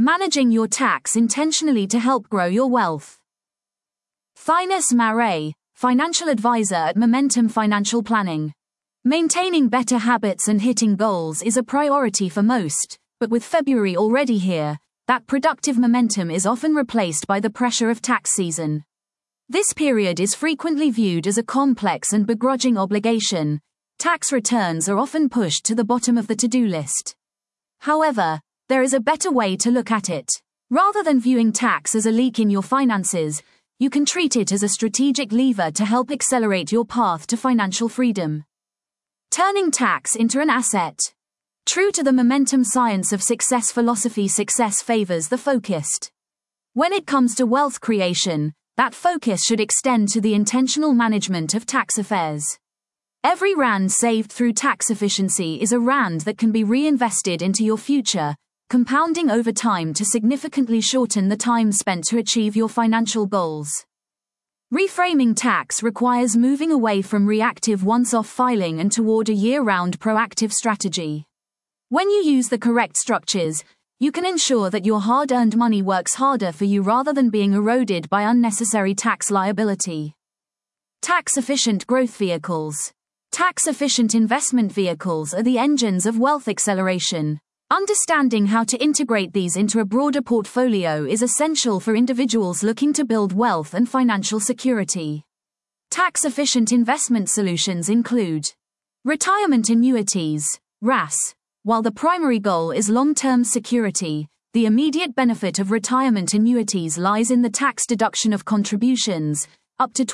Managing your tax intentionally to help grow your wealth. Thynes Marais, financial advisor at Momentum Financial Planning. Maintaining better habits and hitting goals is a priority for most, but with February already here, that productive momentum is often replaced by the pressure of tax season. This period is frequently viewed as a complex and begrudging obligation. Tax returns are often pushed to the bottom of the to-do list. However, there is a better way to look at it. Rather than viewing tax as a leak in your finances, you can treat it as a strategic lever to help accelerate your path to financial freedom. Turning tax into an asset. True to the momentum science of success philosophy, success favors the focused. When it comes to wealth creation, that focus should extend to the intentional management of tax affairs. Every rand saved through tax efficiency is a rand that can be reinvested into your future, compounding over time to significantly shorten the time spent to achieve your financial goals. Reframing tax requires moving away from reactive once-off filing and toward a year-round proactive strategy. When you use the correct structures, you can ensure that your hard-earned money works harder for you rather than being eroded by unnecessary tax liability. Tax-efficient growth vehicles. Tax-efficient investment vehicles are the engines of wealth acceleration. Understanding how to integrate these into a broader portfolio is essential for individuals looking to build wealth and financial security. Tax-efficient investment solutions include retirement annuities, RAS. While the primary goal is long-term security, the immediate benefit of retirement annuities lies in the tax deduction of contributions, up to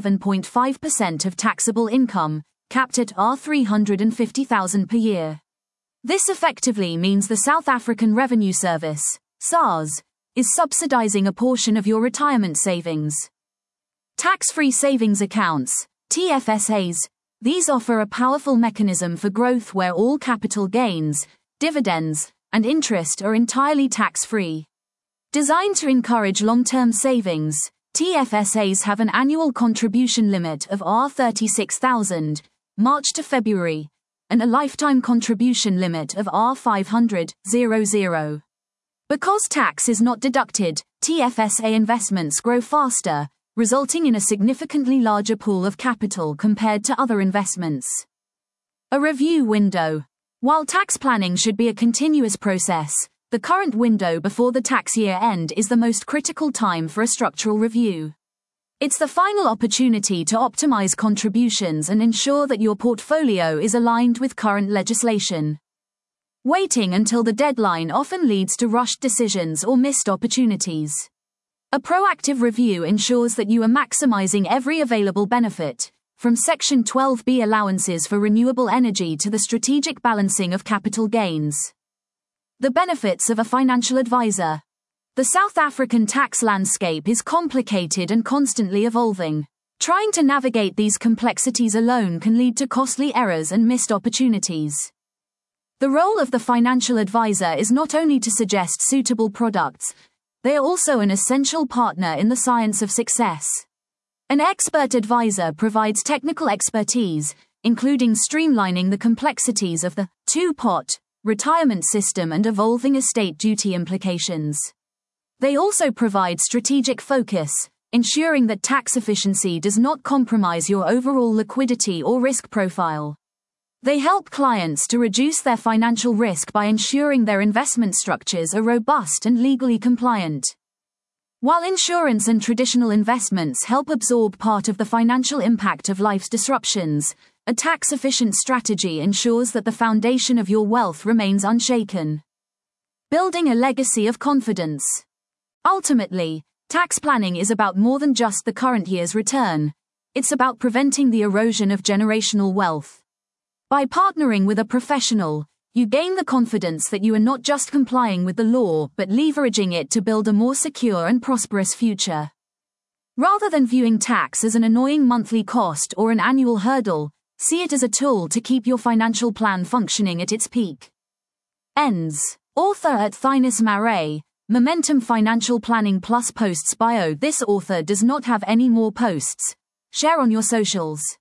27.5% of taxable income, capped at R350,000 per year. This effectively means the South African Revenue Service, SARS, is subsidizing a portion of your retirement savings. Tax-free savings accounts, TFSAs. These offer a powerful mechanism for growth where all capital gains, dividends, and interest are entirely tax-free. Designed to encourage long-term savings, TFSAs have an annual contribution limit of R36,000, March to February, and a lifetime contribution limit of R500,000. Because tax is not deducted, TFSA investments grow faster, resulting in a significantly larger pool of capital compared to other investments. A review window. While tax planning should be a continuous process, the current window before the tax year end is the most critical time for a structural review. It's the final opportunity to optimize contributions and ensure that your portfolio is aligned with current legislation. Waiting until the deadline often leads to rushed decisions or missed opportunities. A proactive review ensures that you are maximizing every available benefit, from Section 12B allowances for renewable energy to the strategic balancing of capital gains. The benefits of a financial advisor. The South African tax landscape is complicated and constantly evolving. Trying to navigate these complexities alone can lead to costly errors and missed opportunities. The role of the financial advisor is not only to suggest suitable products, they are also an essential partner in the science of success. An expert advisor provides technical expertise, including streamlining the complexities of the two-pot retirement system and evolving estate duty implications. They also provide strategic focus, ensuring that tax efficiency does not compromise your overall liquidity or risk profile. They help clients to reduce their financial risk by ensuring their investment structures are robust and legally compliant. While insurance and traditional investments help absorb part of the financial impact of life's disruptions, a tax-efficient strategy ensures that the foundation of your wealth remains unshaken. Building a legacy of confidence. Ultimately, tax planning is about more than just the current year's return. It's about preventing the erosion of generational wealth. By partnering with a professional, you gain the confidence that you are not just complying with the law but leveraging it to build a more secure and prosperous future. Rather than viewing tax as an annoying monthly cost or an annual hurdle, see it as a tool to keep your financial plan functioning at its peak. Ends. Author at Thynes Marais, Momentum Financial Planning Plus posts bio. This author does not have any more posts. Share on your socials.